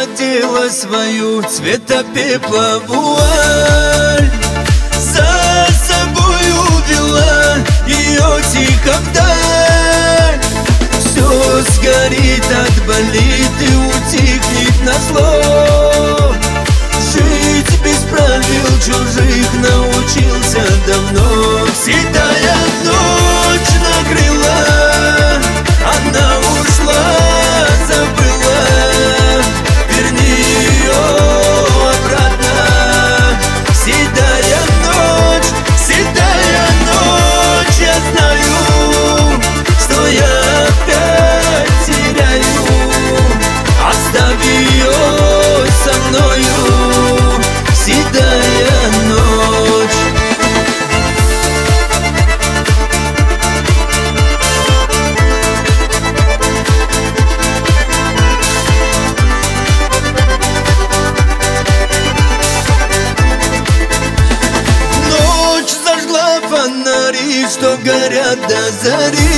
надела свою цвета пепла вуаль, за собой увела ее тихо вдаль. Все сгорит, отболит и утихнет назло. Жить без правил чужих научился давно. Седая ночь накрыла, она ушла, забыла. Верни ее обратно. Седая ночь, я знаю, что я опять теряю. Оставь ее со мною, седая ночь. Ночь зажгла фонари, что горят до зари.